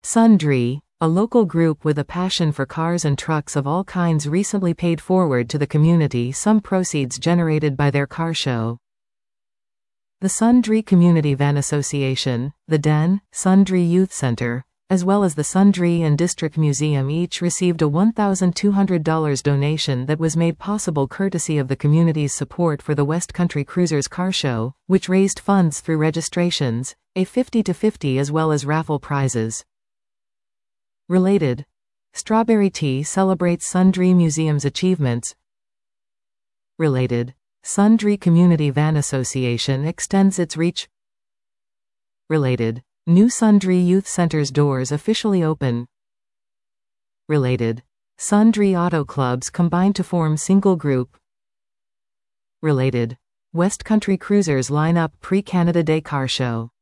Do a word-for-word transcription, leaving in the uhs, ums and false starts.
Sundry, a local group with a passion for cars and trucks of all kinds, recently paid forward to the community some proceeds generated by their car show. The Sundry Community Van Association, the Den, Sundry Youth Center, as well as the Sundry and District Museum each received a one thousand two hundred dollars donation that was made possible courtesy of the community's support for the West Country Cruisers Car Show, which raised funds through registrations, a fifty to fifty as well as raffle prizes. Related. Strawberry Tea celebrates Sundry Museum's achievements. Related. Sundry Community Van Association extends its reach. Related. New Sundry Youth Center's doors officially open. Related. Sundry Auto Clubs combine to form single group. Related. West Country Cruisers line up pre-Canada Day Car Show.